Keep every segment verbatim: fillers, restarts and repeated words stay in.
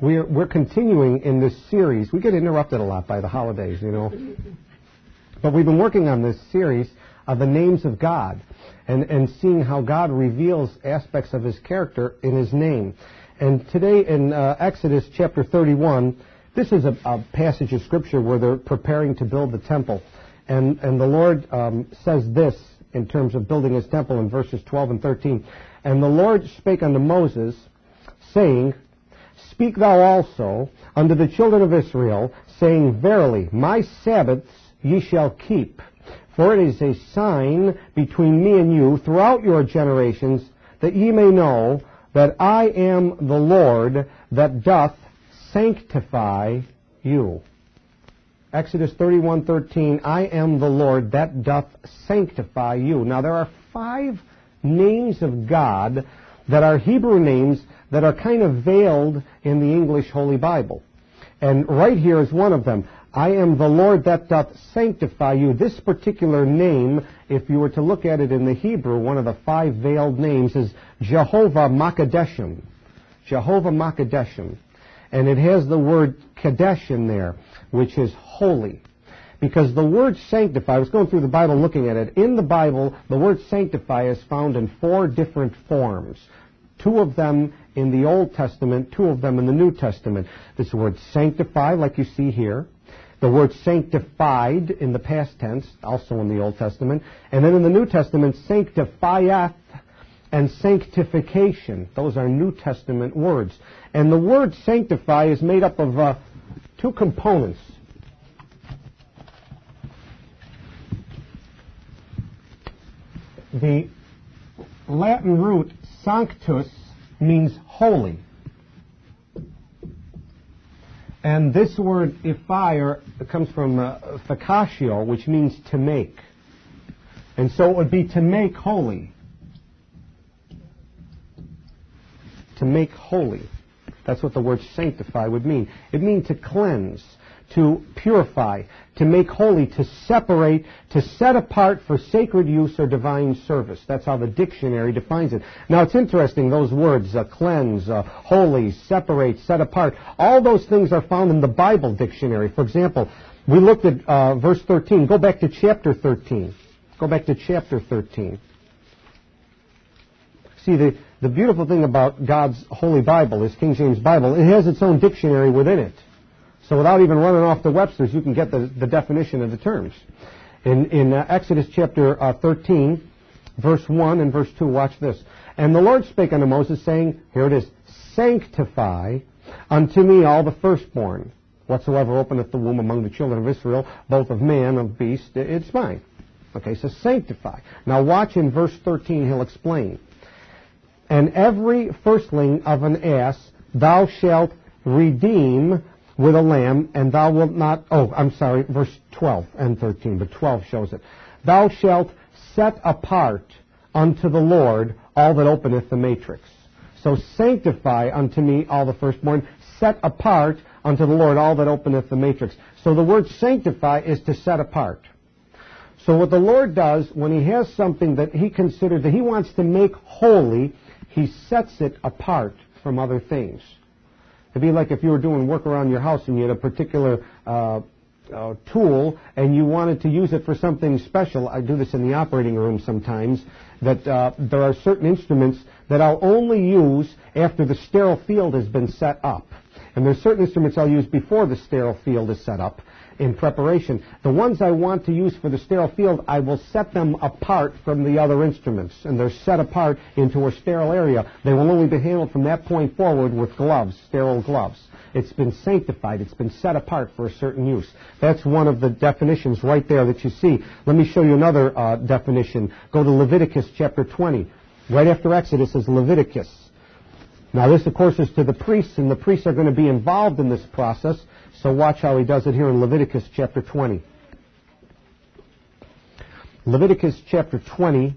we're, we're continuing in this series. We get interrupted a lot by the holidays, you know. But we've been working on this series of the names of God and, and seeing how God reveals aspects of his character in his name. And today in uh, Exodus chapter thirty-one, this is a, a passage of Scripture where they're preparing to build the temple. And, and the Lord um, says this in terms of building his temple in verses twelve and thirteen. And the Lord spake unto Moses, saying, Speak thou also unto the children of Israel, saying, Verily, my Sabbaths ye shall keep, for it is a sign between me and you throughout your generations, that ye may know that I am the Lord that doth sanctify you. Exodus thirty-one thirteen, I am the Lord that doth sanctify you. Now there are five names of God that are Hebrew names that are kind of veiled in the English Holy Bible. And right here is one of them. I am the Lord that doth sanctify you. This particular name, if you were to look at it in the Hebrew, one of the five veiled names is Jehovah Makadeshim. Jehovah Makadeshim. And it has the word Kadesh in there, which is holy. Because the word sanctify, I was going through the Bible looking at it. In the Bible, the word sanctify is found in four different forms. Two of them in the Old Testament, two of them in the New Testament. This word sanctify, like you see here. The word sanctified in the past tense, also in the Old Testament. And then in the New Testament, sanctifieth and sanctification. Those are New Testament words. And the word sanctify is made up of uh, two components. The Latin root sanctus means holy. And this word iphire comes from uh, facatio, which means to make. And so it would be to make holy. To make holy. That's what the word sanctify would mean. It means to cleanse, to purify, to make holy, to separate, to set apart for sacred use or divine service. That's how the dictionary defines it. Now it's interesting, those words, uh, cleanse, uh, holy, separate, set apart, all those things are found in the Bible dictionary. For example, we looked at uh, verse thirteen. Go back to chapter thirteen. Go back to chapter thirteen. See, the, the beautiful thing about God's Holy Bible, His King James Bible, it has its own dictionary within it. So without even running off to Webster's, you can get the, the definition of the terms. In, in uh, Exodus chapter uh, thirteen, verse one and verse two, watch this. And the Lord spake unto Moses, saying, here it is, Sanctify unto me all the firstborn, whatsoever openeth the womb among the children of Israel, both of man, of beast, it's mine. Okay, so sanctify. Now watch in verse thirteen, he'll explain. And every firstling of an ass thou shalt redeem with a lamb, and thou wilt not, oh, I'm sorry, verse twelve and thirteen, but twelve shows it. Thou shalt set apart unto the Lord all that openeth the matrix. So sanctify unto me all the firstborn, set apart unto the Lord all that openeth the matrix. So the word sanctify is to set apart. So what the Lord does when he has something that he considers, that he wants to make holy, he sets it apart from other things. It'd be like if you were doing work around your house and you had a particular uh, uh, tool and you wanted to use it for something special. I do this in the operating room sometimes, that uh, there are certain instruments that I'll only use after the sterile field has been set up. And there's certain instruments I'll use before the sterile field is set up in preparation. The ones I want to use for the sterile field, I will set them apart from the other instruments, and they're set apart into a sterile area. They will only be handled from that point forward with gloves, sterile gloves. It's been sanctified. It's been set apart for a certain use. That's one of the definitions right there that you see. Let me show you another uh, definition. Go to Leviticus chapter twenty. Right after Exodus is Leviticus. Now this, of course, is to the priests, and the priests are going to be involved in this process. So watch how he does it here in Leviticus chapter twenty. Leviticus chapter twenty,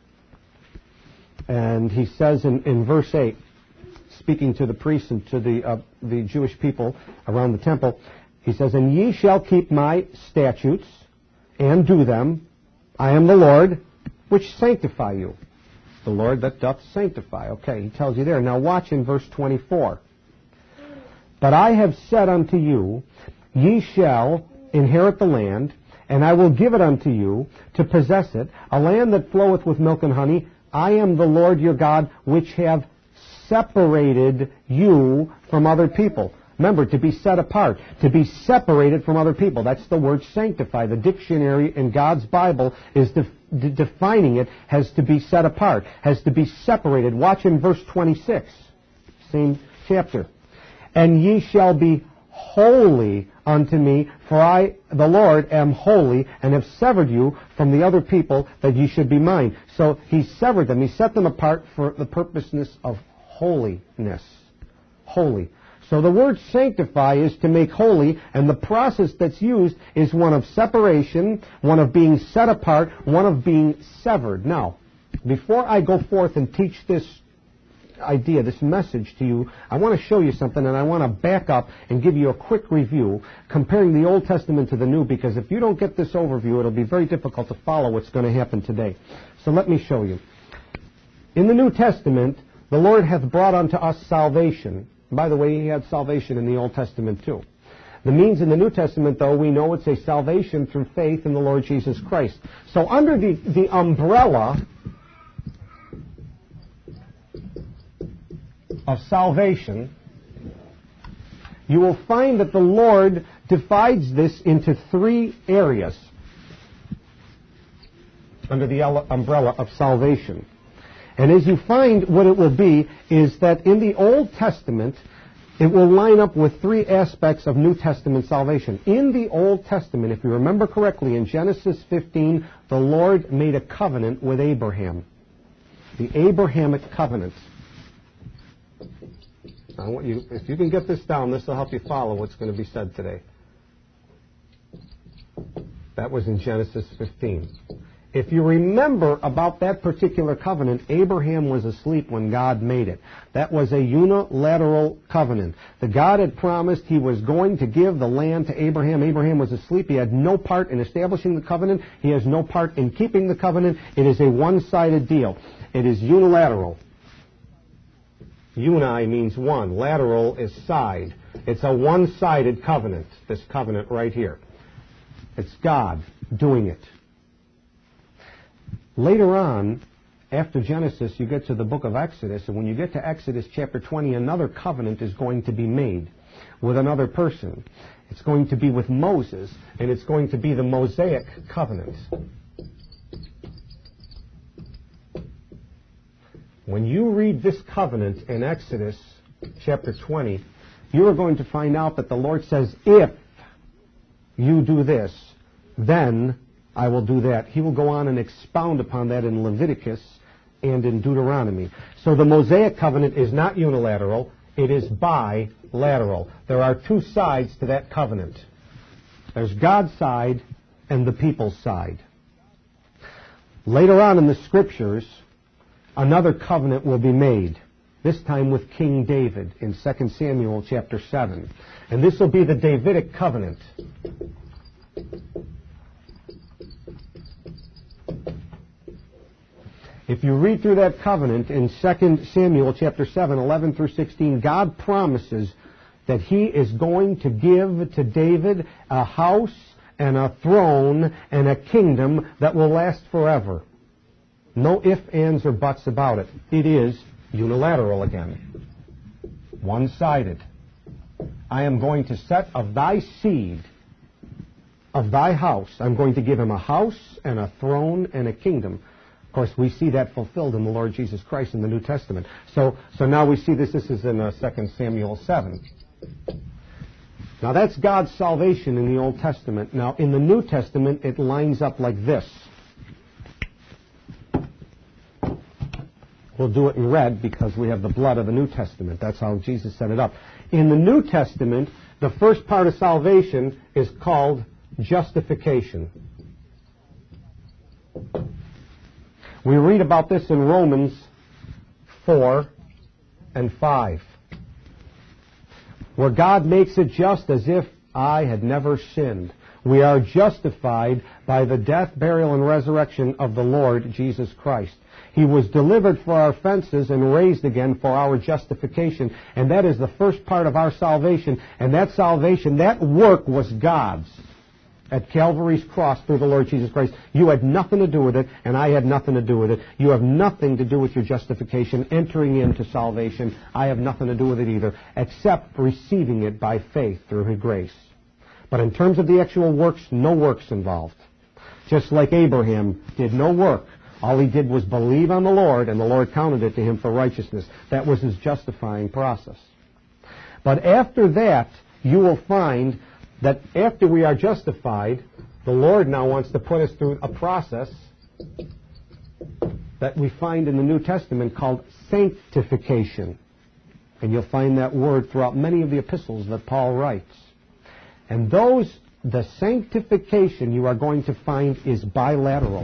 and he says in, in verse eight, speaking to the priests and to the, uh, the Jewish people around the temple, he says, And ye shall keep my statutes and do them. I am the Lord which sanctify you. The Lord that doth sanctify. Okay, he tells you there. Now watch in verse twenty-four. But I have said unto you, ye shall inherit the land, and I will give it unto you to possess it, a land that floweth with milk and honey. I am the Lord your God, which have separated you from other people. Remember, to be set apart, to be separated from other people. That's the word sanctify. The dictionary in God's Bible is de- de- defining it as to be set apart, has to be separated. Watch in verse twenty-six, same chapter. And ye shall be holy unto me, for I, the Lord, am holy, and have severed you from the other people, that ye should be mine. So he severed them. He set them apart for the purposeness of holiness. Holy. So the word sanctify is to make holy, and the process that's used is one of separation, one of being set apart, one of being severed. Now, before I go forth and teach this idea, this message to you, I want to show you something, and I want to back up and give you a quick review comparing the Old Testament to the New, because if you don't get this overview, it'll be very difficult to follow what's going to happen today. So let me show you. In the New Testament, the Lord hath brought unto us salvation. By the way, he had salvation in the Old Testament too. The means in the New Testament, though, we know it's a salvation through faith in the Lord Jesus Christ. So under the, the umbrella of salvation, you will find that the Lord divides this into three areas under the umbrella of salvation. And as you find, what it will be is that in the Old Testament, it will line up with three aspects of New Testament salvation. In the Old Testament, if you remember correctly, in Genesis fifteen, the Lord made a covenant with Abraham. The Abrahamic covenant. I want you, if you can get this down, this will help you follow what's going to be said today. That was in Genesis fifteen. If you remember about that particular covenant, Abraham was asleep when God made it. That was a unilateral covenant. The God had promised he was going to give the land to Abraham. Abraham was asleep. He had no part in establishing the covenant. He has no part in keeping the covenant. It is a one-sided deal. It is unilateral. Uni means one. Lateral is side. It's a one-sided covenant, this covenant right here. It's God doing it. Later on, after Genesis, you get to the book of Exodus, and when you get to Exodus chapter twenty, another covenant is going to be made with another person. It's going to be with Moses, and it's going to be the Mosaic covenant. When you read this covenant in Exodus chapter twenty, you are going to find out that the Lord says, if you do this, then I will do that. He will go on and expound upon that in Leviticus and in Deuteronomy. So the Mosaic covenant is not unilateral, it is bilateral. There are two sides to that covenant. There's God's side and the people's side. Later on in the Scriptures, another covenant will be made, this time with King David in Second Samuel chapter seven. And this will be the Davidic covenant. If you read through that covenant in Second Samuel chapter seven, eleven through sixteen, God promises that he is going to give to David a house and a throne and a kingdom that will last forever. No ifs, ands, or buts about it. It is unilateral again. One-sided. I am going to set of thy seed, of thy house, I'm going to give him a house and a throne and a kingdom. Of course, we see that fulfilled in the Lord Jesus Christ in the New Testament. So, so now we see this. This is in uh, Second Samuel seven. Now that's God's salvation in the Old Testament. Now in the New Testament, it lines up like this. We'll do it in red because we have the blood of the New Testament. That's how Jesus set it up. In the New Testament, the first part of salvation is called justification. We read about this in Romans four and five, where God makes it just as if I had never sinned. We are justified by the death, burial, and resurrection of the Lord Jesus Christ. He was delivered for our offenses and raised again for our justification. And that is the first part of our salvation. And that salvation, that work was God's at Calvary's cross through the Lord Jesus Christ. You had nothing to do with it, and I had nothing to do with it. You have nothing to do with your justification, entering into salvation. I have nothing to do with it either, except receiving it by faith through His grace. But in terms of the actual works, no works involved. Just like Abraham did no work. All he did was believe on the Lord, and the Lord counted it to him for righteousness. That was his justifying process. But after that, you will find that after we are justified, the Lord now wants to put us through a process that we find in the New Testament called sanctification. And you'll find that word throughout many of the epistles that Paul writes. And those, the sanctification you are going to find is bilateral.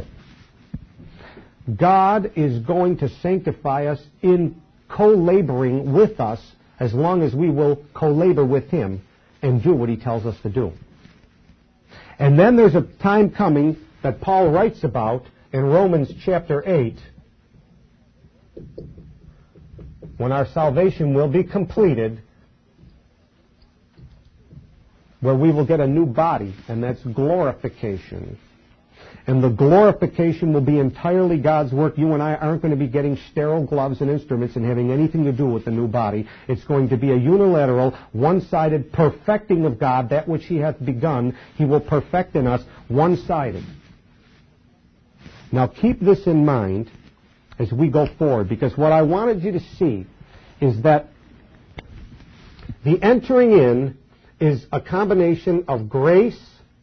God is going to sanctify us in co-laboring with us as long as we will co-labor with Him and do what He tells us to do. And then there's a time coming that Paul writes about in Romans chapter eight when our salvation will be completed, where we will get a new body, and that's glorification. And the glorification will be entirely God's work. You and I aren't going to be getting sterile gloves and instruments and having anything to do with the new body. It's going to be a unilateral, one-sided perfecting of God. That which He hath begun, He will perfect in us, one-sided. Now keep this in mind as we go forward, because what I wanted you to see is that the entering in is a combination of grace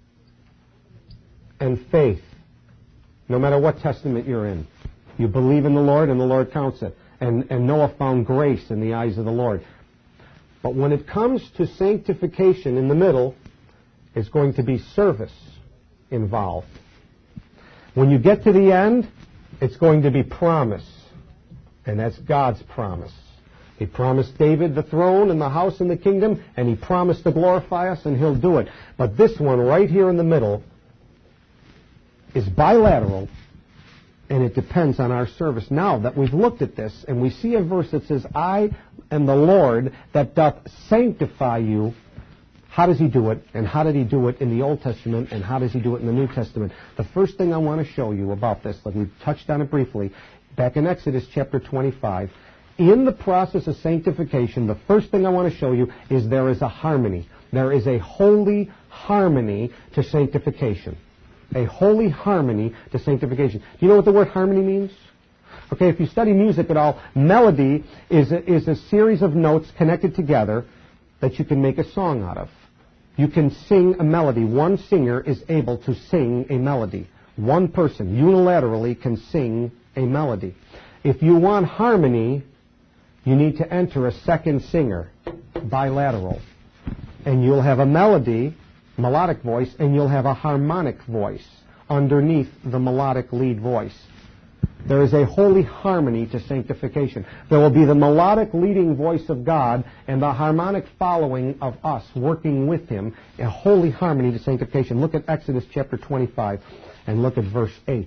and faith. No matter what testament you're in, you believe in the Lord and the Lord counts it. And, and Noah found grace in the eyes of the Lord. But when it comes to sanctification in the middle, it's going to be service involved. When you get to the end, it's going to be promise. And that's God's promise. He promised David the throne and the house and the kingdom, and He promised to glorify us, and He'll do it. But this one right here in the middle is bilateral, and it depends on our service. Now that we've looked at this, and we see a verse that says, I am the Lord that doth sanctify you. How does He do it? And how did He do it in the Old Testament? And how does He do it in the New Testament? The first thing I want to show you about this, like we've touched on it briefly, back in Exodus chapter twenty-five, in the process of sanctification, the first thing I want to show you is there is a harmony. There is a holy harmony to sanctification. A holy harmony to sanctification. Do you know what the word harmony means? Okay, if you study music at all, melody is a, is a series of notes connected together that you can make a song out of. You can sing a melody. One singer is able to sing a melody. One person unilaterally can sing a melody. If you want harmony, you need to enter a second singer, bilateral. And you'll have a melody, melodic voice, and you'll have a harmonic voice underneath the melodic lead voice. There is a holy harmony to sanctification. There will be the melodic leading voice of God and the harmonic following of us working with Him, a holy harmony to sanctification. Look at Exodus chapter twenty-five and look at verse eight.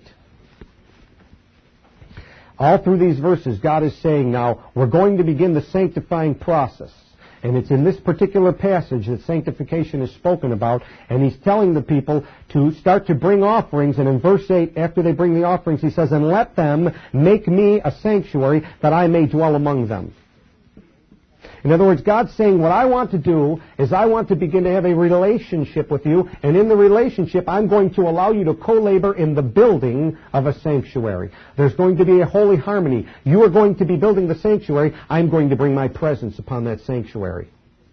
All through these verses, God is saying now, we're going to begin the sanctifying process. And it's in this particular passage that sanctification is spoken about. And He's telling the people to start to bring offerings. And in verse eight, after they bring the offerings, He says, and let them make me a sanctuary that I may dwell among them. In other words, God's saying, what I want to do is I want to begin to have a relationship with you. And in the relationship, I'm going to allow you to co-labor in the building of a sanctuary. There's going to be a holy harmony. You are going to be building the sanctuary. I'm going to bring my presence upon that sanctuary.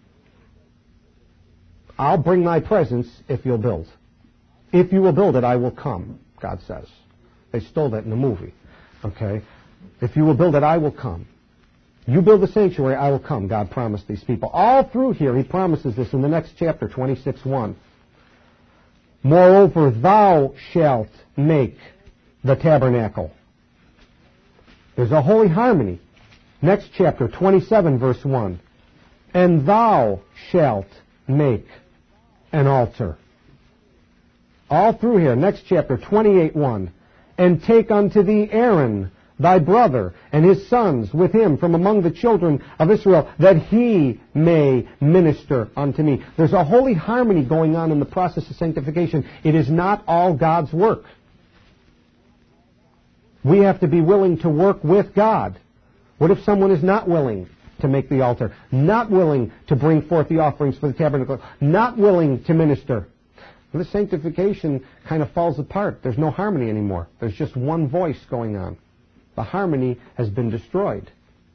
I'll bring my presence if you'll build. If you will build it, I will come, God says. They stole that in the movie. Okay? If you will build it, I will come. You build the sanctuary, I will come, God promised these people. All through here, He promises this in the next chapter, twenty-six one. Moreover, thou shalt make the tabernacle. There's a holy harmony. Next chapter, twenty-seven, verse one. And thou shalt make an altar. All through here. Next chapter, twenty-eight one. And take unto thee Aaron, thy brother, and his sons with him from among the children of Israel, that he may minister unto me. There's a holy harmony going on in the process of sanctification. It is not all God's work. We have to be willing to work with God. What if someone is not willing to make the altar, not willing to bring forth the offerings for the tabernacle, not willing to minister? Well, the sanctification kind of falls apart. There's no harmony anymore. There's just one voice going on. The harmony has been destroyed.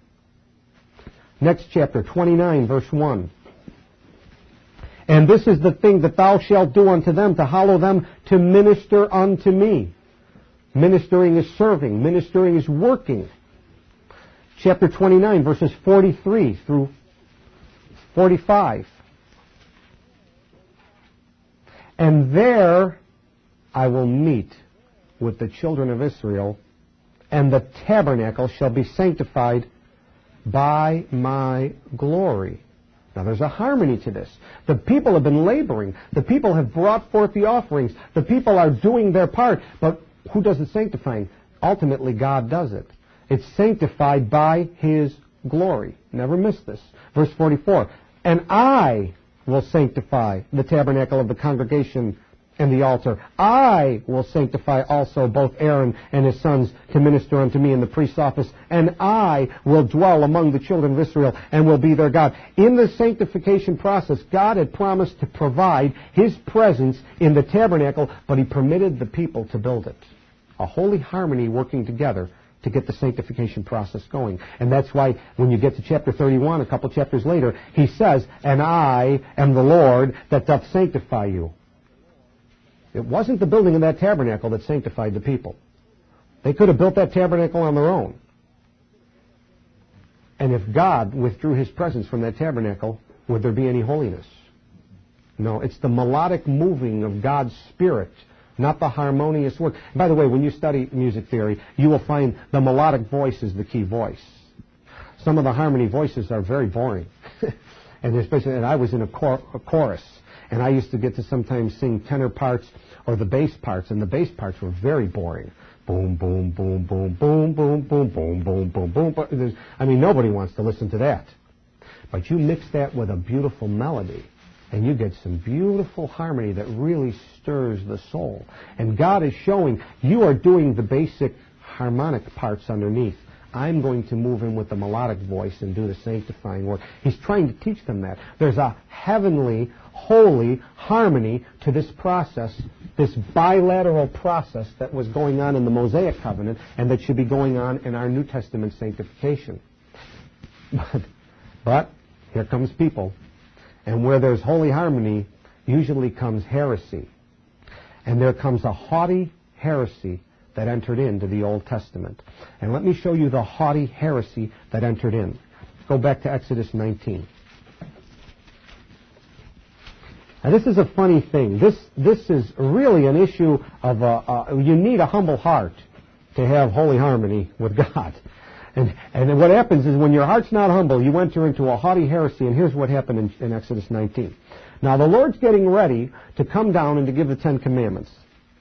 Next chapter, twenty-nine, verse one. And this is the thing that thou shalt do unto them, to hallow them, to minister unto me. Ministering is serving. Ministering is working. Chapter twenty-nine, verses forty-three through forty-five. And there I will meet with the children of Israel, and the tabernacle shall be sanctified by my glory. Now there's a harmony to this. The people have been laboring. The people have brought forth the offerings. The people are doing their part. But who does the sanctifying? Ultimately, God does it. It's sanctified by His glory. Never miss this. Verse forty-four. And I will sanctify the tabernacle of the congregation and the altar. I will sanctify also both Aaron and his sons to minister unto me in the priest's office, and I will dwell among the children of Israel and will be their God. In the sanctification process, God had promised to provide His presence in the tabernacle, but He permitted the people to build it. A holy harmony working together to get the sanctification process going. And that's why when you get to chapter thirty-one, a couple chapters later, He says, and I am the Lord that doth sanctify you. It wasn't the building of that tabernacle that sanctified the people. They could have built that tabernacle on their own. And if God withdrew His presence from that tabernacle, would there be any holiness? No, it's the melodic moving of God's Spirit, not the harmonious work. By the way, when you study music theory, you will find the melodic voice is the key voice. Some of the harmony voices are very boring. and especially, and I was in a, cor- a chorus, and I used to get to sometimes sing tenor parts or the bass parts, and the bass parts were very boring. Boom, boom, boom, boom, boom, boom, boom, boom, boom, boom, boom. There's, I mean, nobody wants to listen to that. But you mix that with a beautiful melody, and you get some beautiful harmony that really stirs the soul. And God is showing, you are doing the basic harmonic parts underneath. I'm going to move in with the melodic voice and do the sanctifying work. He's trying to teach them that. There's a heavenly, holy harmony to this process, this bilateral process that was going on in the Mosaic covenant and that should be going on in our New Testament sanctification. But, but here comes people. And where there's holy harmony, usually comes heresy. And there comes a haughty heresy that entered into the Old Testament. And let me show you the haughty heresy that entered in. Go back to Exodus nineteen. Now this is a funny thing. This this is really an issue of, a, uh, you need a humble heart to have holy harmony with God. And, and what happens is when your heart's not humble, you enter into a haughty heresy, and here's what happened in, in Exodus nineteen. Now the Lord's getting ready to come down and to give the Ten Commandments.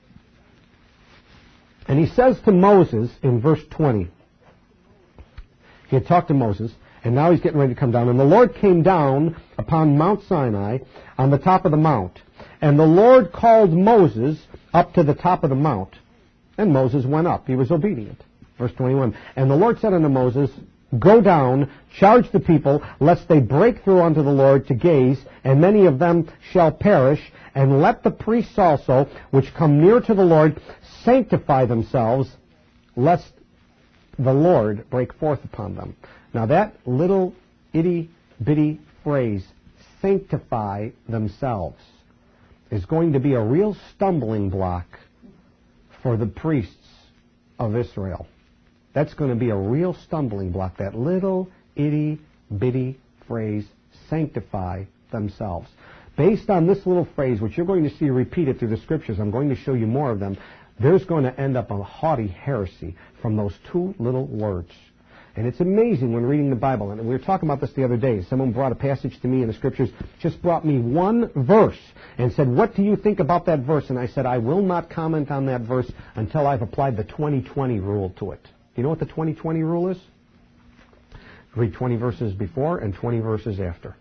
And He says to Moses in verse twenty, He had talked to Moses, and now He's getting ready to come down. And the Lord came down upon Mount Sinai on the top of the mount. And the Lord called Moses up to the top of the mount. And Moses went up. He was obedient. Verse twenty-one, and the Lord said unto Moses, Go down, charge the people, lest they break through unto the Lord to gaze, and many of them shall perish. And let the priests also, which come near to the Lord, sanctify themselves, lest the Lord break forth upon them. Now that little itty-bitty phrase, sanctify themselves, is going to be a real stumbling block for the priests of Israel. That's going to be a real stumbling block, that little itty-bitty phrase, sanctify themselves. Based on this little phrase, which you're going to see repeated through the Scriptures, I'm going to show you more of them, there's going to end up a haughty heresy from those two little words. And it's amazing when reading the Bible. And we were talking about this the other day. Someone brought a passage to me in the Scriptures, just brought me one verse and said, what do you think about that verse? And I said, I will not comment on that verse until I've applied the twenty twenty rule to it. Do you know what the twenty twenty rule is? Read twenty verses before and twenty verses after.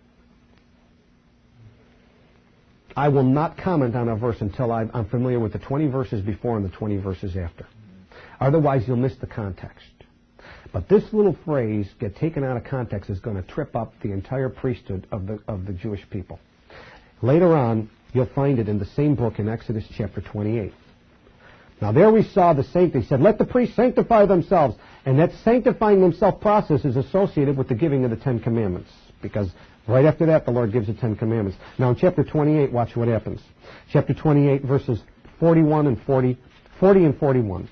I will not comment on a verse until I'm familiar with the twenty verses before and the twenty verses after. Otherwise, you'll miss the context. But this little phrase, get taken out of context, is going to trip up the entire priesthood of the of the Jewish people. Later on, you'll find it in the same book in Exodus chapter twenty-eight. Now there we saw the sanctity. He said, let the priests sanctify themselves. And that sanctifying themselves process is associated with the giving of the Ten Commandments. Because right after that, the Lord gives the Ten Commandments. Now in chapter twenty-eight, watch what happens. Chapter twenty-eight, verses forty-one and forty, forty and forty-one.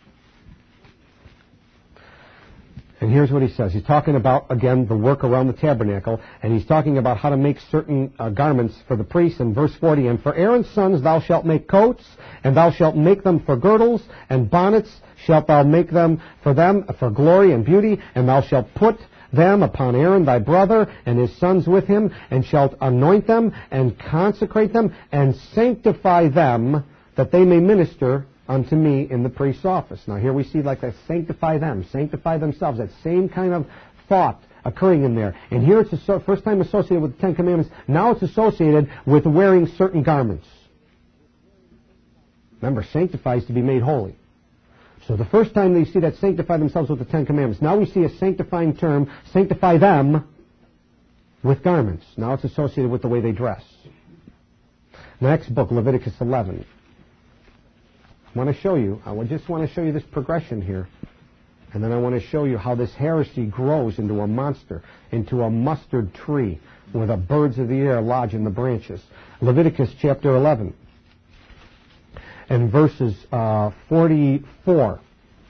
And here's what he says. He's talking about, again, the work around the tabernacle, and he's talking about how to make certain uh, garments for the priests. In verse forty, and for Aaron's sons thou shalt make coats, and thou shalt make them for girdles, and bonnets shalt thou make them for them for glory and beauty, and thou shalt put them upon Aaron thy brother, and his sons with him, and shalt anoint them, and consecrate them, and sanctify them, that they may minister unto me in the priest's office. Now here we see like that, sanctify them, sanctify themselves, that same kind of thought occurring in there. And here it's the first time associated with the Ten Commandments. Now it's associated with wearing certain garments. Remember, sanctify is to be made holy. So the first time they see that sanctify themselves with the Ten Commandments. Now we see a sanctifying term, sanctify them with garments. Now it's associated with the way they dress. Next book, Leviticus eleven. I want to show you, I just want to show you this progression here. And then I want to show you how this heresy grows into a monster, into a mustard tree where the birds of the air lodge in the branches. Leviticus chapter eleven and verses uh, forty-four.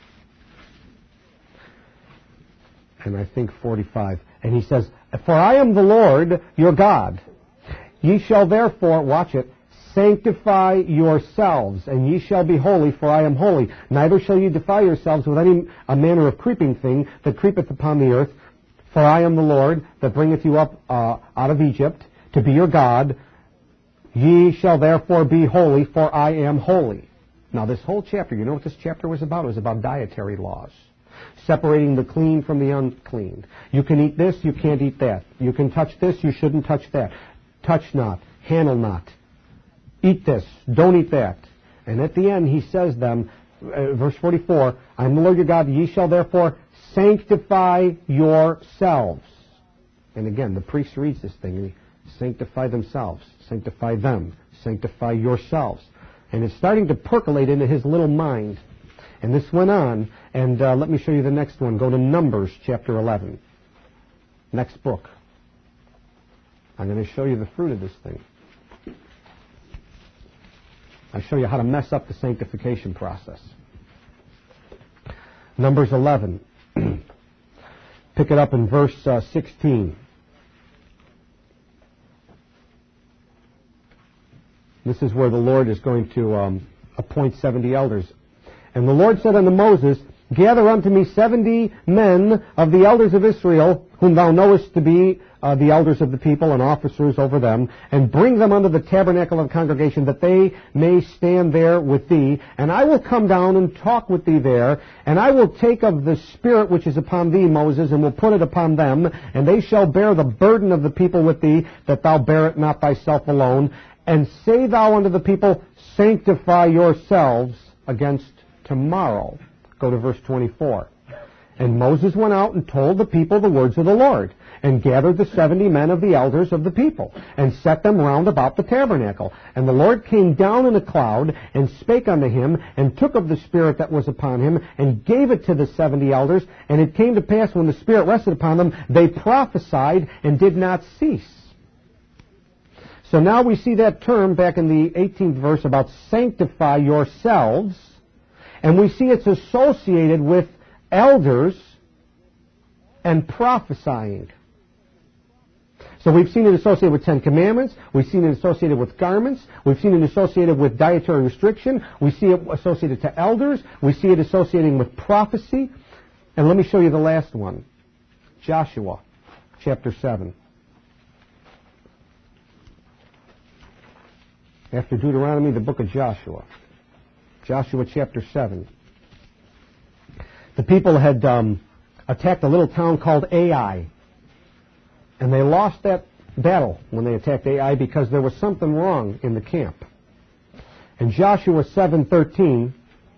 And I think forty-five. And he says, for I am the Lord your God. Ye shall therefore, watch it, sanctify yourselves, and ye shall be holy, for I am holy. Neither shall ye defile yourselves with any a manner of creeping thing that creepeth upon the earth. For I am the Lord that bringeth you up uh, out of Egypt to be your God. Ye shall therefore be holy, for I am holy. Now this whole chapter, you know what this chapter was about? It was about dietary laws. Separating the clean from the unclean. You can eat this, you can't eat that. You can touch this, you shouldn't touch that. Touch not, handle not. Eat this, don't eat that. And at the end he says them, uh, verse forty-four, I am the Lord your God, ye shall therefore sanctify yourselves. And again, the priest reads this thing, sanctify themselves, sanctify them, sanctify yourselves. And it's starting to percolate into his little mind. And this went on, and uh, let me show you the next one. Go to Numbers chapter eleven. Next book. I'm going to show you the fruit of this thing. I show you how to mess up the sanctification process. Numbers eleven. Pick it up in verse uh, sixteen. This is where the Lord is going to um, appoint seventy elders. And the Lord said unto Moses, gather unto me seventy men of the elders of Israel, whom thou knowest to be uh, the elders of the people and officers over them, and bring them unto the tabernacle of the congregation, that they may stand there with thee. And I will come down and talk with thee there, and I will take of the Spirit which is upon thee, Moses, and will put it upon them, and they shall bear the burden of the people with thee, that thou bear it not thyself alone. And say thou unto the people, sanctify yourselves against tomorrow. Go to verse twenty-four. And Moses went out and told the people the words of the Lord, and gathered the seventy men of the elders of the people, and set them round about the tabernacle. And the Lord came down in a cloud, and spake unto him, and took of the Spirit that was upon him, and gave it to the seventy elders. And it came to pass, when the Spirit rested upon them, they prophesied, and did not cease. So now we see that term back in the eighteenth verse about sanctify yourselves. And we see it's associated with elders and prophesying. So we've seen it associated with Ten Commandments. We've seen it associated with garments. We've seen it associated with dietary restriction. We see it associated to elders. We see it associating with prophecy. And let me show you the last one. Joshua, chapter seven. After Deuteronomy, the book of Joshua. Joshua chapter seven. The people had um, attacked a little town called Ai. And they lost that battle when they attacked Ai because there was something wrong in the camp. In Joshua seven thirteen,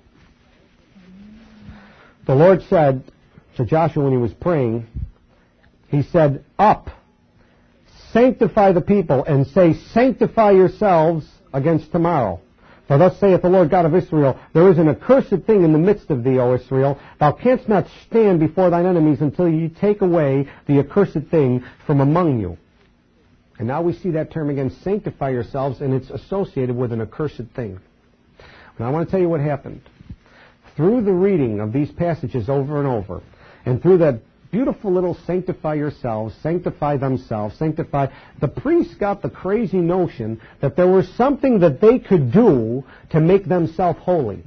the Lord said to Joshua when he was praying, he said, "Up, sanctify the people, and say, sanctify yourselves against tomorrow. For thus saith the Lord God of Israel, there is an accursed thing in the midst of thee, O Israel. Thou canst not stand before thine enemies until ye take away the accursed thing from among you." And now we see that term again, sanctify yourselves, and it's associated with an accursed thing. And I want to tell you what happened. Through the reading of these passages over and over, and through that beautiful little sanctify yourselves, sanctify themselves, sanctify, the priests got the crazy notion that there was something that they could do to make themselves holy.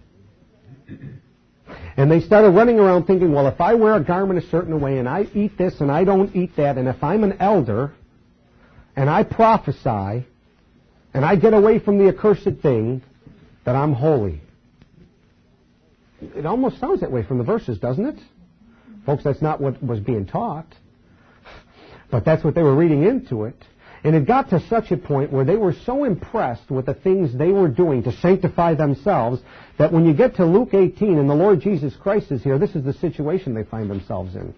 And they started running around thinking, well, if I wear a garment a certain way, and I eat this and I don't eat that, and if I'm an elder, and I prophesy, and I get away from the accursed thing, that I'm holy. It almost sounds that way from the verses, doesn't it? Folks, that's not what was being taught. But that's what they were reading into it. And it got to such a point where they were so impressed with the things they were doing to sanctify themselves that when you get to Luke eighteen and the Lord Jesus Christ is here, this is the situation they find themselves in.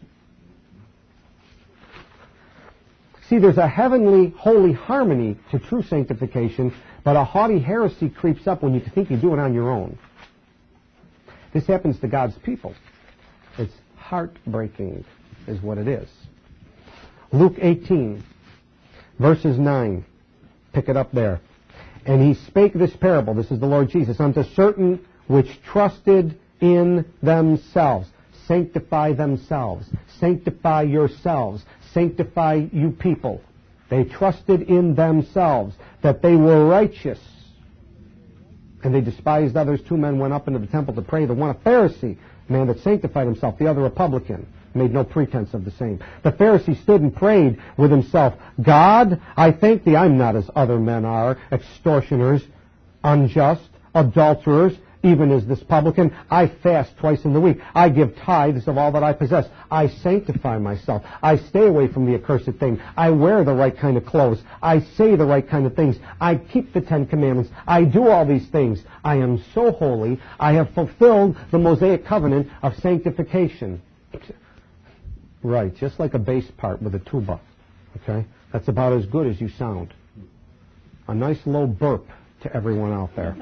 See, there's a heavenly, holy harmony to true sanctification, but a haughty heresy creeps up when you think you do it on your own. This happens to God's people. It's heartbreaking, is what it is. Luke eighteen, verses nine. Pick it up there. "And he spake this parable," this is the Lord Jesus, "unto certain which trusted in themselves." Sanctify themselves. Sanctify yourselves. Sanctify you people. They trusted in themselves that they were righteous. And they despised others. Two men went up into the temple to pray. The one a Pharisee, a man that sanctified himself. The other a publican, made no pretense of the same. The Pharisee stood and prayed with himself, "God, I thank thee I'm not as other men are, extortioners, unjust, adulterers, even as this publican. I fast twice in the week. I give tithes of all that I possess. I sanctify myself. I stay away from the accursed thing. I wear the right kind of clothes. I say the right kind of things. I keep the Ten Commandments. I do all these things. I am so holy. I have fulfilled the Mosaic covenant of sanctification." Right, just like a bass part with a tuba. Okay? That's about as good as you sound. A nice low burp to everyone out there.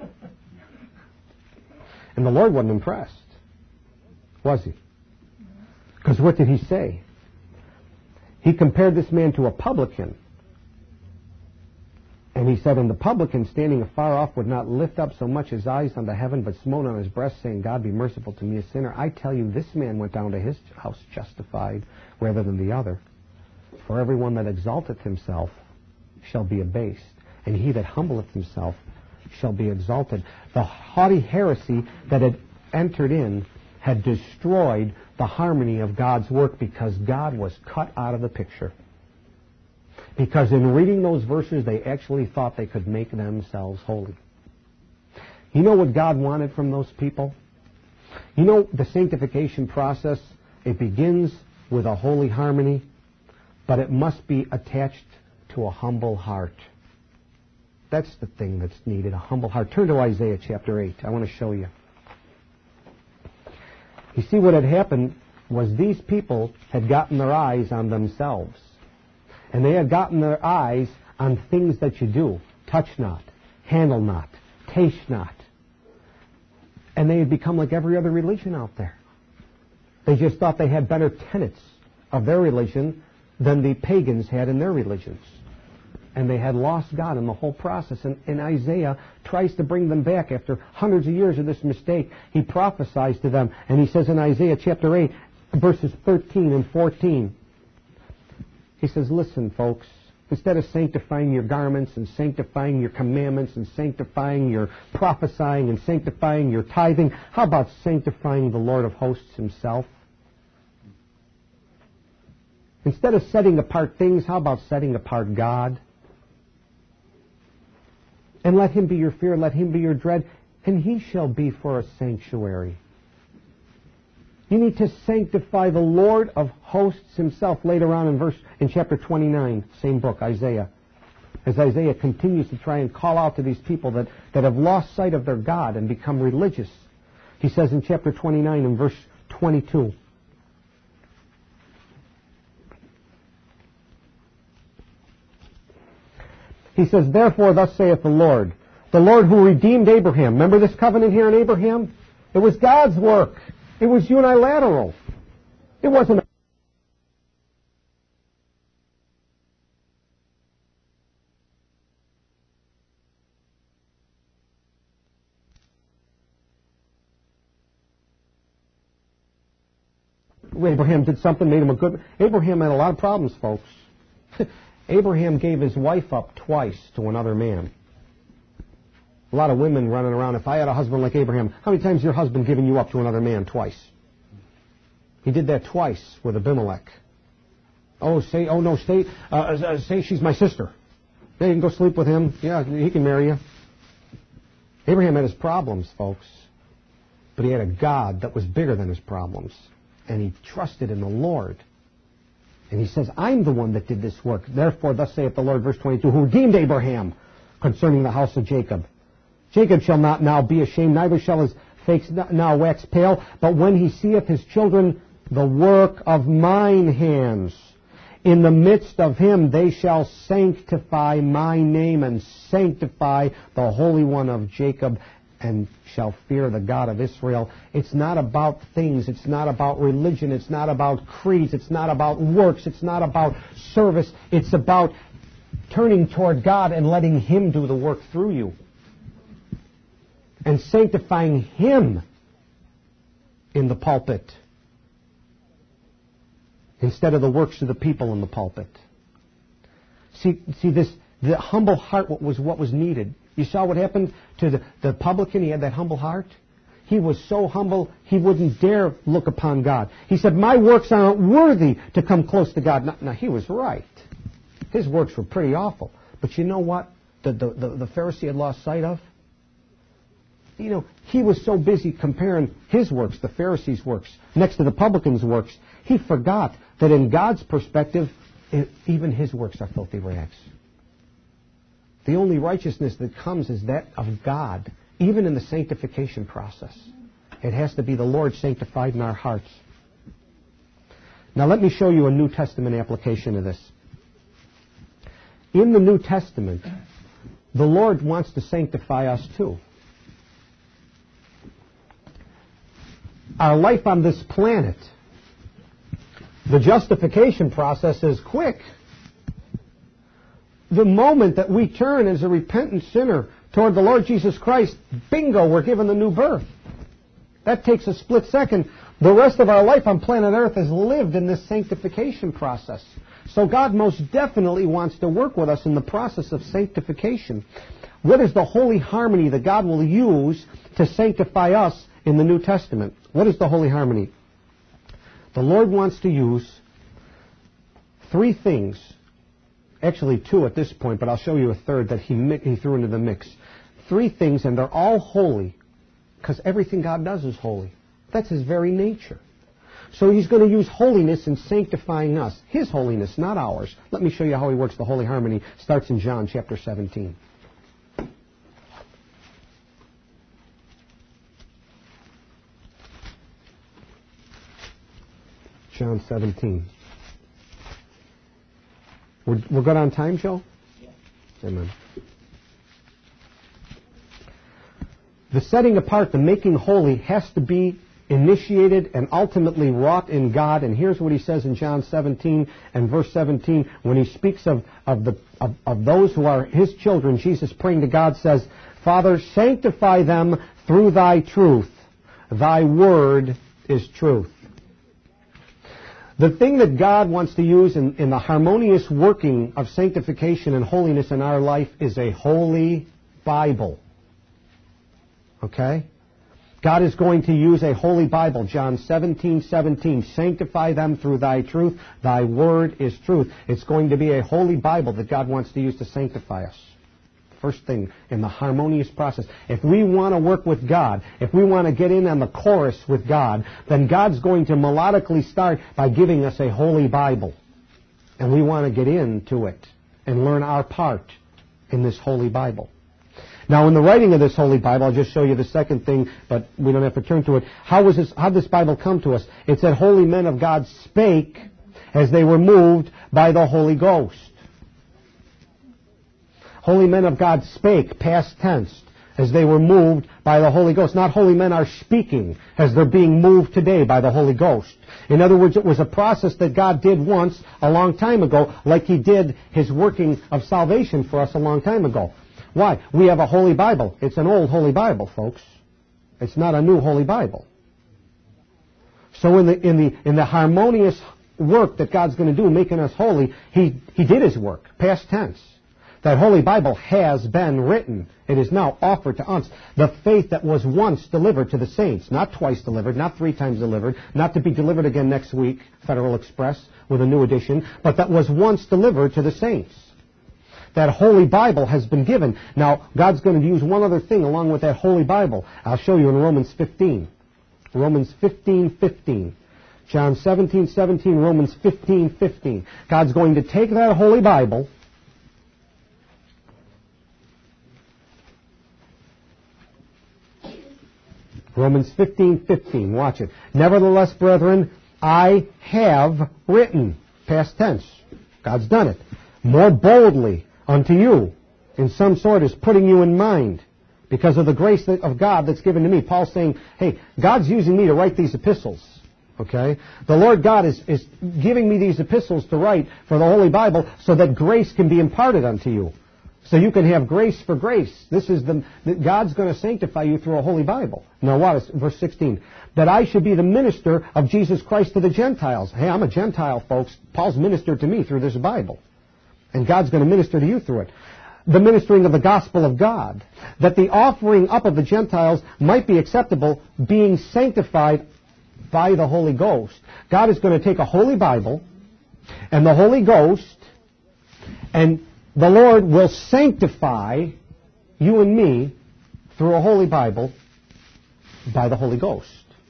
And the Lord wasn't impressed, was he? Because what did he say? He compared this man to a publican. And he said, "And the publican, standing afar off, would not lift up so much his eyes unto heaven, but smote on his breast, saying, God be merciful to me, a sinner. I tell you, this man went down to his house justified rather than the other. For everyone that exalteth himself shall be abased, and he that humbleth himself shall be exalted." The haughty heresy that had entered in had destroyed the harmony of God's work because God was cut out of the picture. Because in reading those verses, they actually thought they could make themselves holy. You know what God wanted from those people? You know the sanctification process, it begins with a holy harmony, but it must be attached to a humble heart. That's the thing that's needed, a humble heart. Turn to Isaiah chapter eight. I want to show you. You see, what had happened was these people had gotten their eyes on themselves. And they had gotten their eyes on things that you do. Touch not, handle not, taste not. And they had become like every other religion out there. They just thought they had better tenets of their religion than the pagans had in their religions. And they had lost God in the whole process. And, and Isaiah tries to bring them back after hundreds of years of this mistake. He prophesies to them. And he says in Isaiah chapter eight, verses thirteen and fourteen, he says, "Listen, folks, Instead of sanctifying your garments and sanctifying your commandments and sanctifying your prophesying and sanctifying your tithing, how about sanctifying the Lord of hosts himself? Instead of setting apart things, how about setting apart God? And let him be your fear, let him be your dread, and he shall be for a sanctuary. You need to sanctify the Lord of hosts himself later on in verse in chapter twenty-nine, same book, Isaiah. As Isaiah continues to try and call out to these people that, that have lost sight of their God and become religious. He says in chapter twenty-nine and verse twenty-two, he says, therefore thus saith the Lord, the Lord who redeemed Abraham. Remember this covenant here in Abraham? It was God's work. It was unilateral. It wasn't a Abraham did something, made him a good... Abraham had a lot of problems, folks. Abraham gave his wife up twice to another man. A lot of women running around. If I had a husband like Abraham, how many times has your husband given you up to another man? Twice. He did that twice with Abimelech. Oh, say, oh no, stay, uh, uh, say she's my sister. Yeah, you can go sleep with him. Yeah, he can marry you. Abraham had his problems, folks. But he had a God that was bigger than his problems. And he trusted in the Lord. And he says, I'm the one that did this work. Therefore, thus saith the Lord, verse twenty-two, who redeemed Abraham concerning the house of Jacob. Jacob shall not now be ashamed, neither shall his face now wax pale. But when he seeth his children, the work of mine hands, in the midst of him they shall sanctify my name and sanctify the Holy One of Jacob, and shall fear the God of Israel. It's not about things. It's not about religion. It's not about creeds. It's not about works. It's not about service. It's about turning toward God and letting him do the work through you. And sanctifying him in the pulpit instead of the works of the people in the pulpit. See, see this, the humble heart was what was needed. You saw what happened to the, the publican? He had that humble heart. He was so humble, he wouldn't dare look upon God. He said, my works aren't worthy to come close to God. Now, now he was right. His works were pretty awful. But you know what the, the, the, the Pharisee had lost sight of? You know, he was so busy comparing his works, the Pharisees' works, next to the publican's works, he forgot that in God's perspective, even his works are filthy rags. The only righteousness that comes is that of God, even in the sanctification process. It has to be the Lord sanctified in our hearts. Now let me show you a New Testament application of this. In the New Testament, the Lord wants to sanctify us too. Our life on this planet, the justification process is quick. The moment that we turn as a repentant sinner toward the Lord Jesus Christ, bingo, we're given the new birth. That takes a split second. The rest of our life on planet Earth is lived in this sanctification process. So God most definitely wants to work with us in the process of sanctification. What is the holy harmony that God will use to sanctify us in the New Testament? What is the holy harmony? The Lord wants to use three things. Actually two at this point, but I'll show you a third that he, he threw into the mix. Three things, and they're all holy, because everything God does is holy. That's his very nature. So he's going to use holiness in sanctifying us. His holiness, not ours. Let me show you how he works the holy harmony. Starts in John chapter seventeen. John seventeen. We're, we're good on time, Joe? Yeah. Amen. The setting apart, the making holy, has to be initiated and ultimately wrought in God. And here's what he says in John seventeen and verse seventeen. When he speaks of, of, the, of, of those who are his children, Jesus praying to God says, Father, sanctify them through thy truth. Thy word is truth. The thing that God wants to use in, in the harmonious working of sanctification and holiness in our life is a holy Bible. Okay? God is going to use a holy Bible. John seventeen seventeen. Sanctify them through thy truth. Thy word is truth. It's going to be a holy Bible that God wants to use to sanctify us. First thing in the harmonious process. If we want to work with God, if we want to get in on the chorus with God, then God's going to melodically start by giving us a holy Bible. And we want to get into it and learn our part in this holy Bible. Now, in the writing of this holy Bible, I'll just show you the second thing, but we don't have to turn to it. How was this, how did this Bible come to us? It said, holy men of God spake as they were moved by the Holy Ghost. Holy men of God spake, past tense, as they were moved by the Holy Ghost. Not holy men are speaking as they're being moved today by the Holy Ghost. In other words, it was a process that God did once a long time ago, like He did His working of salvation for us a long time ago. Why? We have a holy Bible. It's an old holy Bible, folks. It's not a new holy Bible. So in the in the in the harmonious work that God's going to do, making us holy, He He did His work, past tense. That holy Bible has been written. It is now offered to us. The faith that was once delivered to the saints, not twice delivered, not three times delivered, not to be delivered again next week, Federal Express, with a new edition, but that was once delivered to the saints. That holy Bible has been given. Now, God's going to use one other thing along with that holy Bible. I'll show you in Romans fifteen. Romans fifteen fifteen. John seventeen seventeen, Romans fifteen fifteen. God's going to take that holy Bible, Romans fifteen fifteen, watch it. Nevertheless, brethren, I have written, past tense, God's done it, more boldly unto you, in some sort is putting you in mind, because of the grace of God that's given to me. Paul's saying, hey, God's using me to write these epistles. Okay? The Lord God is, is giving me these epistles to write for the Holy Bible so that grace can be imparted unto you. So you can have grace for grace. This is the, God's going to sanctify you through a holy Bible. Now what is, verse sixteen, that I should be the minister of Jesus Christ to the Gentiles. Hey, I'm a Gentile, folks. Paul's ministered to me through this Bible. And God's going to minister to you through it. The ministering of the gospel of God. That the offering up of the Gentiles might be acceptable, being sanctified by the Holy Ghost. God is going to take a holy Bible and the Holy Ghost, and the Lord will sanctify you and me through a holy Bible by the Holy Ghost.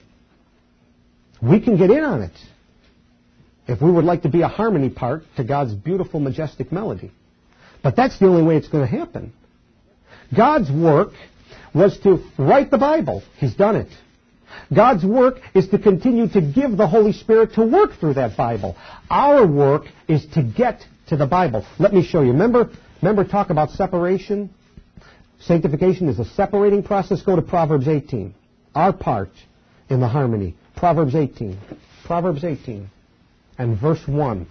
We can get in on it if we would like to be a harmony part to God's beautiful, majestic melody. But that's the only way it's going to happen. God's work was to write the Bible. He's done it. God's work is to continue to give the Holy Spirit to work through that Bible. Our work is to get to the Bible. Let me show you. Remember, remember talk about separation? Sanctification is a separating process. Go to Proverbs eighteen. Our part in the harmony. Proverbs eighteen. Proverbs eighteen. And verse one.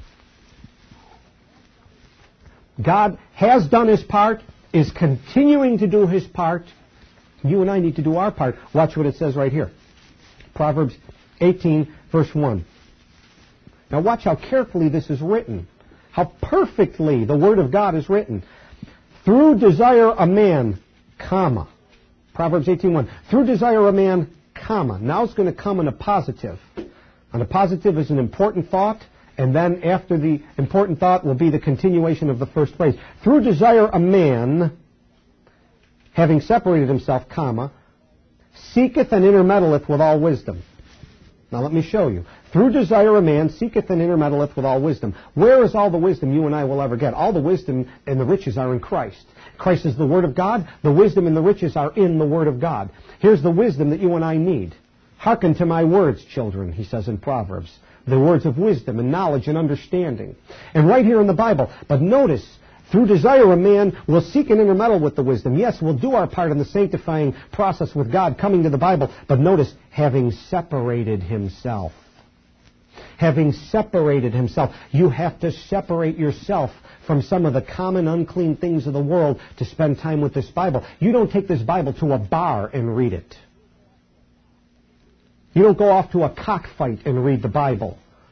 God has done His part, is continuing to do His part. You and I need to do our part. Watch what it says right here. Proverbs eighteen, verse one. Now watch how carefully this is written. How perfectly the Word of God is written. Through desire a man, comma. Proverbs eighteen one. Through desire a man, comma. Now it's going to come in a positive. And a positive is an important thought, and then after the important thought will be the continuation of the first phrase. Through desire a man, having separated himself, comma, seeketh and intermeddleth with all wisdom. Now let me show you. Through desire a man seeketh and intermeddleth with all wisdom. Where is all the wisdom you and I will ever get? All the wisdom and the riches are in Christ. Christ is the Word of God. The wisdom and the riches are in the Word of God. Here's the wisdom that you and I need. Hearken to my words, children, he says in Proverbs. The words of wisdom and knowledge and understanding. And right here in the Bible. But notice, through desire a man will seek and intermeddle with the wisdom. Yes, we'll do our part in the sanctifying process with God, coming to the Bible. But notice, having separated himself. Having separated himself. You have to separate yourself from some of the common unclean things of the world to spend time with this Bible. You don't take this Bible to a bar and read it. You don't go off to a cockfight and read the Bible.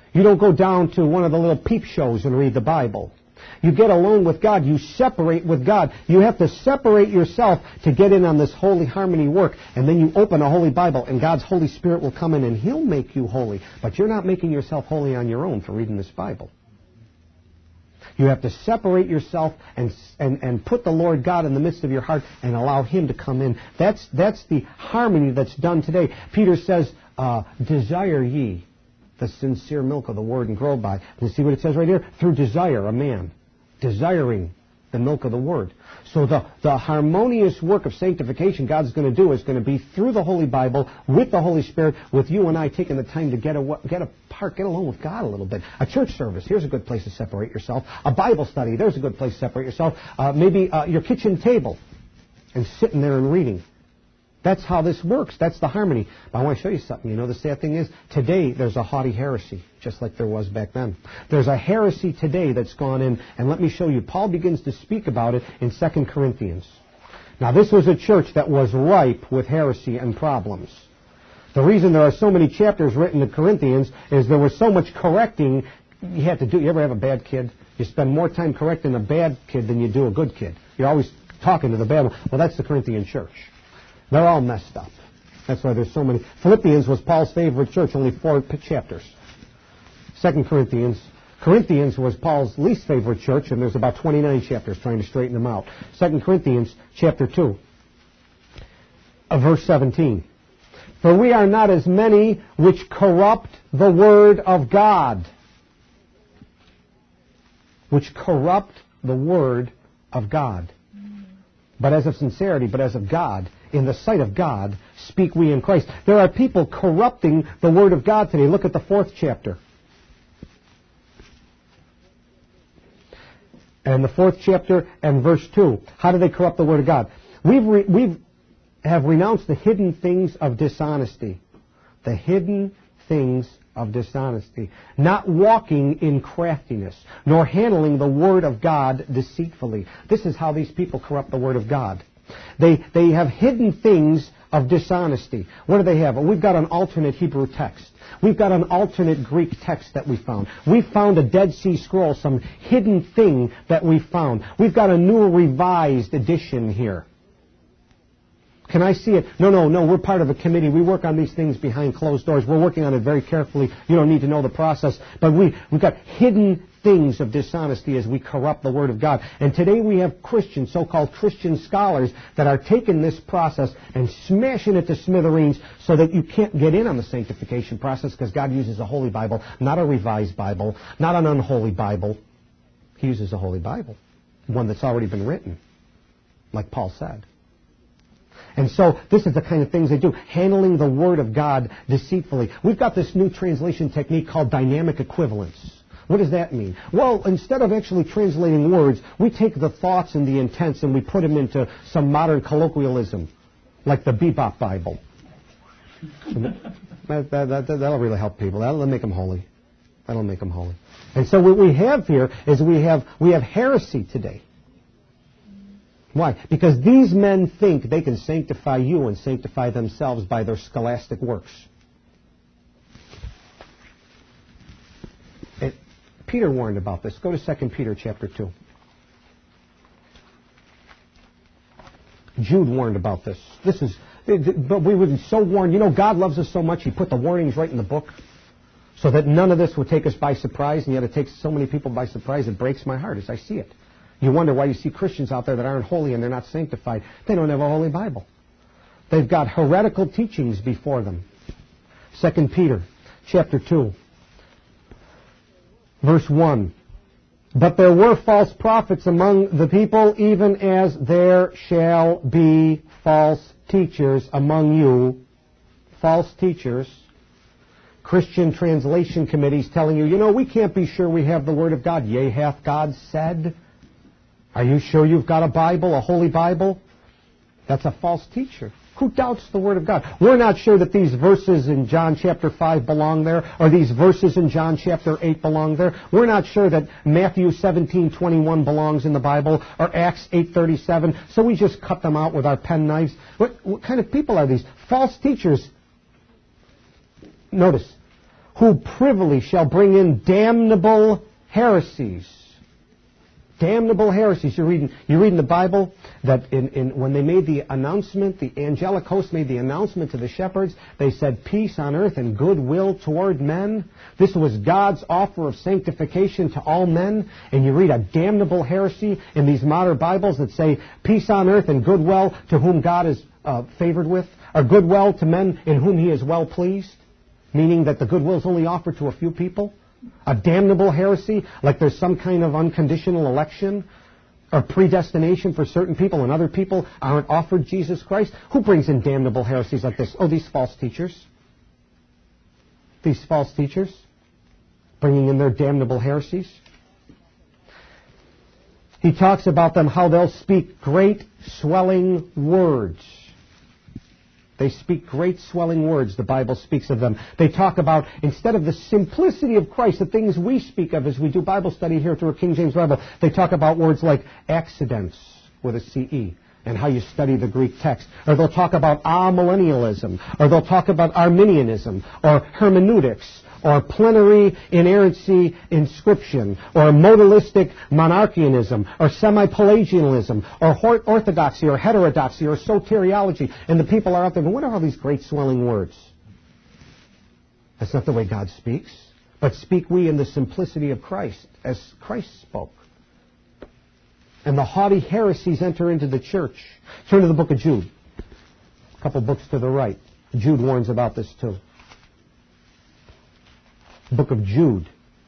You don't go down to one of the little peep shows and read the Bible. You get alone with God. You separate with God. You have to separate yourself to get in on this holy harmony work. And then you open a holy Bible, and God's Holy Spirit will come in, and He'll make you holy. But you're not making yourself holy on your own for reading this Bible. You have to separate yourself and, and, and put the Lord God in the midst of your heart and allow Him to come in. That's, that's the harmony that's done today. Peter says, uh, desire ye the sincere milk of the Word and grow by. And see what it says right here? Through desire, a man. Desiring the milk of the Word. So the, the harmonious work of sanctification God's going to do is going to be through the Holy Bible, with the Holy Spirit, with you and I taking the time to get, a, get apart, get alone with God a little bit. A church service, here's a good place to separate yourself. A Bible study, there's a good place to separate yourself. Uh, maybe uh, your kitchen table and sitting there and reading. That's how this works. That's the harmony. But I want to show you something. You know, the sad thing is, today there's a haughty heresy, just like there was back then. There's a heresy today that's gone in, and let me show you. Paul begins to speak about it in Second Corinthians. Now, this was a church that was ripe with heresy and problems. The reason there are so many chapters written in Corinthians is there was so much correcting you had to do. You ever have a bad kid? You spend more time correcting a bad kid than you do a good kid. You're always talking to the bad one. Well, that's the Corinthian church. They're all messed up. That's why there's so many. Philippians was Paul's favorite church, only four chapters. Second Corinthians. Corinthians was Paul's least favorite church, and there's about twenty-nine chapters trying to straighten them out. Second Corinthians chapter two, uh, verse seventeen. For we are not as many which corrupt the word of God. Which corrupt the word of God. But as of sincerity, but as of God, in the sight of God, speak we in Christ. There are people corrupting the Word of God today. Look at the fourth chapter. And the fourth chapter and verse two. How do they corrupt the Word of God? We've, re- we've have renounced the hidden things of dishonesty. The hidden things of dishonesty. Not walking in craftiness, nor handling the Word of God deceitfully. This is how these people corrupt the Word of God. They, they have hidden things of dishonesty. What do they have? Well, we've got an alternate Hebrew text. We've got an alternate Greek text that we found. We found a Dead Sea Scroll, some hidden thing that we found. We've got a new revised edition here. Can I see it? No, no, no. We're part of a committee. We work on these things behind closed doors. We're working on it very carefully. You don't need to know the process. But we, we've got hidden things of dishonesty as we corrupt the Word of God. And today we have Christians, so-called Christian scholars, that are taking this process and smashing it to smithereens so that you can't get in on the sanctification process because God uses a Holy Bible, not a revised Bible, not an unholy Bible. He uses a Holy Bible, one that's already been written, like Paul said. And so this is the kind of things they do, handling the Word of God deceitfully. We've got this new translation technique called dynamic equivalence. What does that mean? Well, instead of actually translating words, we take the thoughts and the intents and we put them into some modern colloquialism, like the Bebop Bible. that, that, that, that'll really help people. That'll make them holy. That'll make them holy. And so what we have here is we have we have heresy today. Why? Because these men think they can sanctify you and sanctify themselves by their scholastic works. It, Peter warned about this. Go to Second Peter chapter two. Jude warned about this. This is, but we were so warned. You know, God loves us so much, He put the warnings right in the book so that none of this would take us by surprise, and yet it takes so many people by surprise. It breaks my heart as I see it. You wonder why you see Christians out there that aren't holy and they're not sanctified. They don't have a holy Bible. They've got heretical teachings before them. Second Peter chapter two, verse one. But there were false prophets among the people, even as there shall be false teachers among you. False teachers. Christian translation committees telling you, you know, we can't be sure we have the Word of God. Yea, hath God said? Are you sure you've got a Bible, a holy Bible? That's a false teacher. Who doubts the Word of God? We're not sure that these verses in John chapter five belong there, or these verses in John chapter eight belong there. We're not sure that Matthew seventeen twenty-one belongs in the Bible, or Acts eight thirty-seven, so we just cut them out with our pen knives. What, what kind of people are these? False teachers. Notice, who privily shall bring in damnable heresies. Damnable heresies. You're reading, you read in the Bible that in, in, when they made the announcement, the angelic host made the announcement to the shepherds, they said, peace on earth and goodwill toward men. This was God's offer of sanctification to all men. And you read a damnable heresy in these modern Bibles that say, peace on earth and goodwill to whom God is uh, favored with, or goodwill to men in whom He is well pleased, meaning that the goodwill is only offered to a few people. A damnable heresy, like there's some kind of unconditional election or predestination for certain people and other people aren't offered Jesus Christ. Who brings in damnable heresies like this? Oh, these false teachers. These false teachers bringing in their damnable heresies. He talks about them, how they'll speak great swelling words. They speak great swelling words, the Bible speaks of them. They talk about, instead of the simplicity of Christ, the things we speak of as we do Bible study here through a King James Bible, they talk about words like accidents with a C E and how you study the Greek text. Or they'll talk about amillennialism, or they'll talk about Arminianism, or hermeneutics, or plenary inerrancy inscription, or modalistic monarchianism, or semi-Pelagianism, or orthodoxy, or heterodoxy, or soteriology. And the people are out there going, what are all these great swelling words? That's not the way God speaks. But speak we in the simplicity of Christ, as Christ spoke. And the haughty heresies enter into the church. Turn to the book of Jude. A couple books to the right. Jude warns about this too. Book of Jude.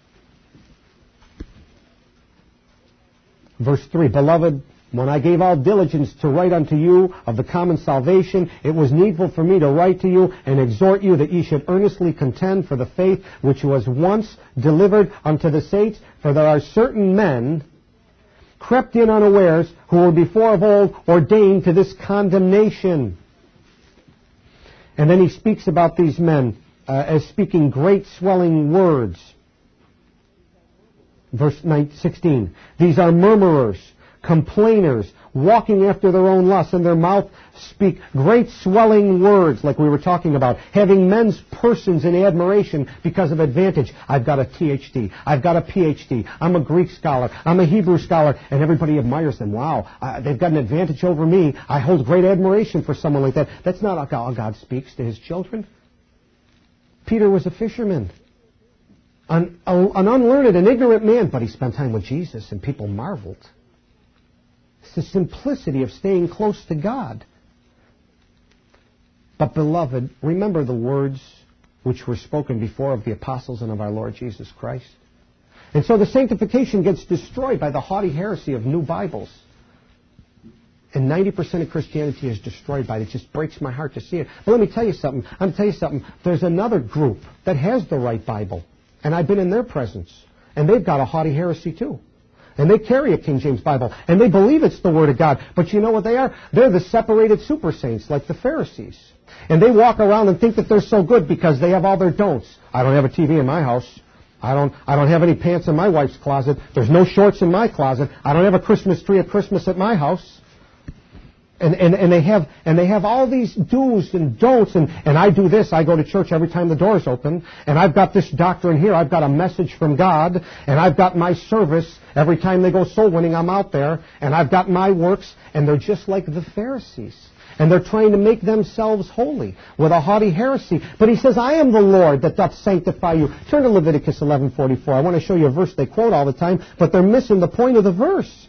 Verse three, Beloved, when I gave all diligence to write unto you of the common salvation, it was needful for me to write to you and exhort you that ye should earnestly contend for the faith which was once delivered unto the saints. For there are certain men crept in unawares, who were before of old ordained to this condemnation. And then he speaks about these men uh, as speaking great swelling words. Verse sixteen, These are murmurers, complainers, walking after their own lusts, and their mouth speak great swelling words, like we were talking about, having men's persons in admiration because of advantage. I've got a T H D. I've got a P H D. I'm a Greek scholar. I'm a Hebrew scholar. And everybody admires them. Wow, uh, they've got an advantage over me. I hold great admiration for someone like that. That's not how God speaks to His children. Peter was a fisherman. An, a, an unlearned and ignorant man, but he spent time with Jesus, and people marveled. It's the simplicity of staying close to God. But, beloved, remember the words which were spoken before of the apostles and of our Lord Jesus Christ. And so the sanctification gets destroyed by the haughty heresy of new Bibles. And ninety percent of Christianity is destroyed by it. It just breaks my heart to see it. But let me tell you something. I'm going to tell you something. There's another group that has the right Bible. And I've been in their presence. And they've got a haughty heresy too. And they carry a King James Bible. And they believe it's the Word of God. But you know what they are? They're the separated super saints like the Pharisees. And they walk around and think that they're so good because they have all their don'ts. I don't have a T V in my house. I don't, I don't have any pants in my wife's closet. There's no shorts in my closet. I don't have a Christmas tree at Christmas at my house. And, and, and they have and they have all these do's and don'ts, and, and I do this. I go to church every time the doors open, and I've got this doctrine here. I've got a message from God, and I've got my service every time they go soul winning. I'm out there, and I've got my works, and they're just like the Pharisees. And they're trying to make themselves holy with a haughty heresy. But he says, I am the Lord that doth sanctify you. Turn to Leviticus eleven forty-four. I want to show you a verse they quote all the time, but they're missing the point of the verse.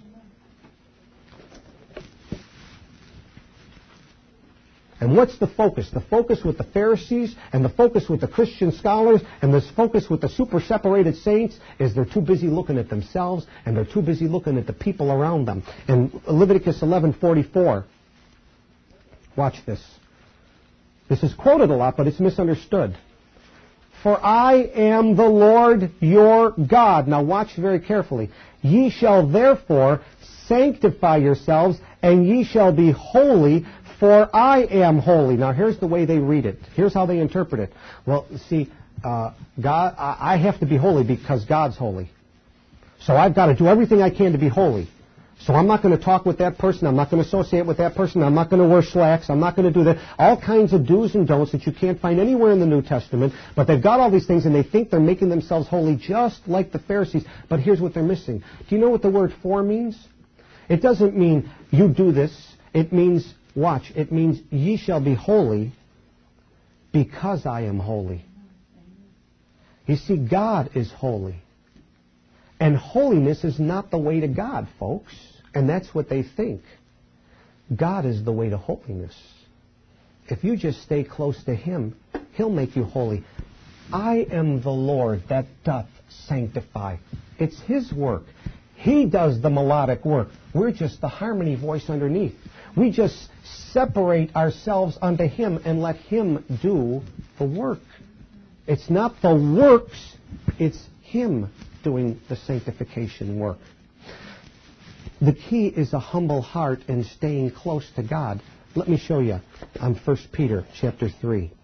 And what's the focus? The focus with the Pharisees and the focus with the Christian scholars and this focus with the super separated saints is they're too busy looking at themselves and they're too busy looking at the people around them. In Leviticus eleven forty-four, watch this. This is quoted a lot, but it's misunderstood. For I am the Lord your God. Now watch very carefully. Ye shall therefore sanctify yourselves, and ye shall be holy, for I am holy. Now, here's the way they read it. Here's how they interpret it. Well, see, uh, God, I have to be holy because God's holy. So I've got to do everything I can to be holy. So I'm not going to talk with that person. I'm not going to associate with that person. I'm not going to wear slacks. I'm not going to do that. All kinds of do's and don'ts that you can't find anywhere in the New Testament. But they've got all these things, and they think they're making themselves holy just like the Pharisees. But here's what they're missing. Do you know what the word for means? It doesn't mean you do this. It means, watch, it means ye shall be holy because I am holy. You see, God is holy. And holiness is not the way to God, folks. And that's what they think. God is the way to holiness. If you just stay close to Him, He'll make you holy. I am the Lord that doth sanctify. It's His work. He does the melodic work. We're just the harmony voice underneath. We just separate ourselves unto Him and let Him do the work. It's not the works, it's Him doing the sanctification work. The key is a humble heart and staying close to God. Let me show you on First Peter chapter three.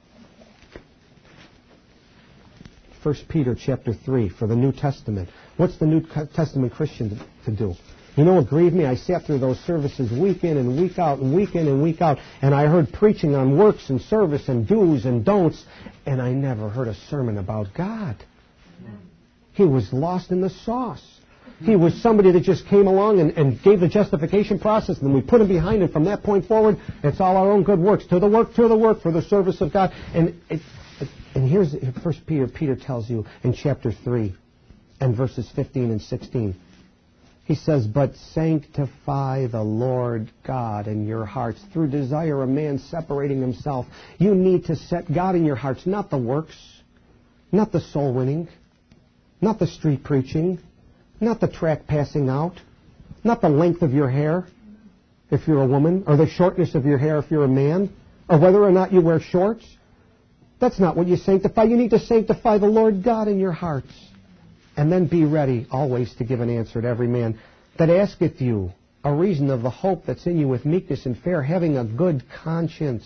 First Peter chapter three for the New Testament. What's the New Testament Christian to do? You know what grieved me? I sat through those services week in and week out and week in and week out, and I heard preaching on works and service and do's and don'ts, and I never heard a sermon about God. He was lost in the sauce. He was somebody that just came along and, and gave the justification process, and then we put him behind, and from that point forward, it's all our own good works. To the work, to the work, for the service of God. And it, it, and here's First Peter. Peter tells you in chapter three and verses fifteen and sixteen. He says, but sanctify the Lord God in your hearts through desire of man separating himself. You need to set God in your hearts, not the works, not the soul winning, not the street preaching, not the tract passing out, not the length of your hair if you're a woman, or the shortness of your hair if you're a man, or whether or not you wear shorts. That's not what you sanctify. You need to sanctify the Lord God in your hearts. And then be ready always to give an answer to every man that asketh you a reason of the hope that's in you with meekness and fear, having a good conscience.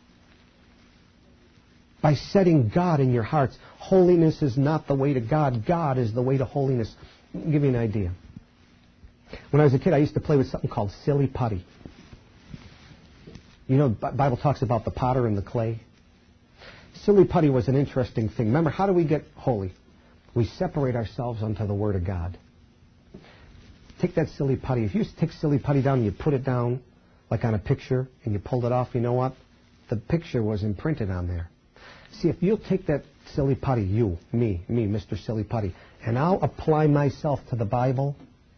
By setting God in your hearts. Holiness is not the way to God. God is the way to holiness. I'll give you an idea. When I was a kid, I used to play with something called silly putty. You know, the Bible talks about the potter and the clay. Silly putty was an interesting thing. Remember, how do we get holy? We separate ourselves unto the Word of God. Take that silly putty. If you take silly putty down and you put it down, like on a picture, and you pulled it off, you know what? The picture was imprinted on there. See, if you'll take that silly putty, you, me, me, Mister Silly Putty, and I'll apply myself to the Bible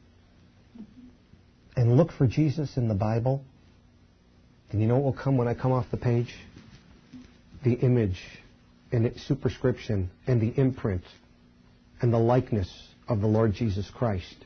and look for Jesus in the Bible, and you know what will come when I come off the page? The image and its superscription and the imprint and the likeness of the Lord Jesus Christ.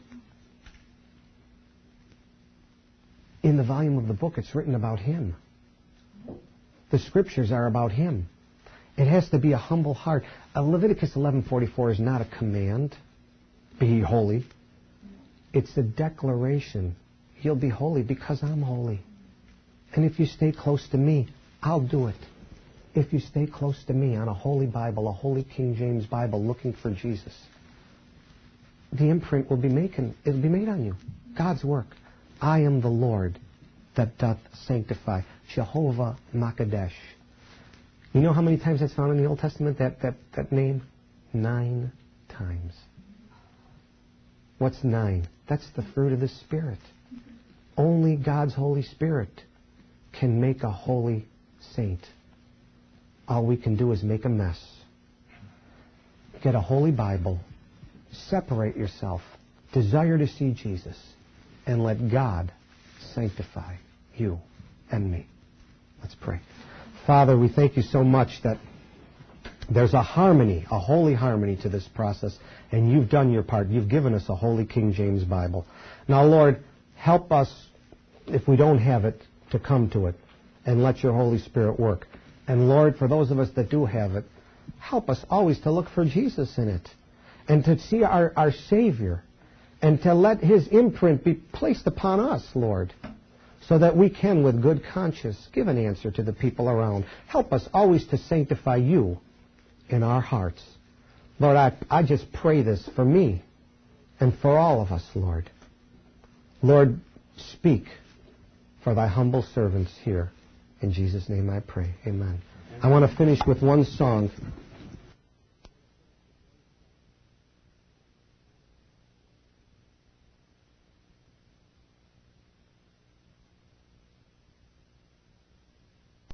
In the volume of the book, it's written about Him. The Scriptures are about Him. It has to be a humble heart. Uh, Leviticus eleven forty-four is not a command, be holy. It's a declaration. You'll be holy because I'm holy. And if you stay close to me, I'll do it. If you stay close to me on a holy Bible, a holy King James Bible, looking for Jesus, the imprint will be making, it'll be made on you. God's work. I am the Lord that doth sanctify. Jehovah Makadesh. You know how many times that's found in the Old Testament, that, that, that name? Nine times. What's nine? That's the fruit of the Spirit. Only God's Holy Spirit can make a holy saint. All we can do is make a mess. Get a holy Bible. Separate yourself. Desire to see Jesus. And let God sanctify you and me. Let's pray. Father, we thank you so much that there's a harmony, a holy harmony to this process, and you've done your part. You've given us a holy King James Bible. Now, Lord, help us, if we don't have it, to come to it, and let your Holy Spirit work. And Lord, for those of us that do have it, help us always to look for Jesus in it, and to see our, our Savior, and to let His imprint be placed upon us, Lord, so that we can, with good conscience, give an answer to the people around. Help us always to sanctify you in our hearts. Lord, I, I just pray this for me and for all of us, Lord. Lord, speak for thy humble servants here. In Jesus' name I pray. Amen. I want to finish with one song.